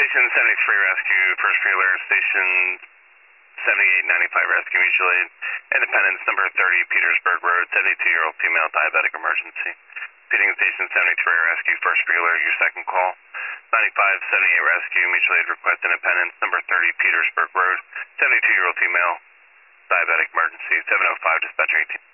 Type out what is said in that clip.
Station 73 Rescue, First Preler, Station 7895 Rescue Mutual Aid, Independence number 30, Petersburg Road, 72-year-old female diabetic emergency. Repeating Station 73 Rescue, First Preler, your second call. 9578 Rescue Mutual Aid request Independence number 30, Petersburg Road, 72-year-old female diabetic emergency. 705 dispatcher 18.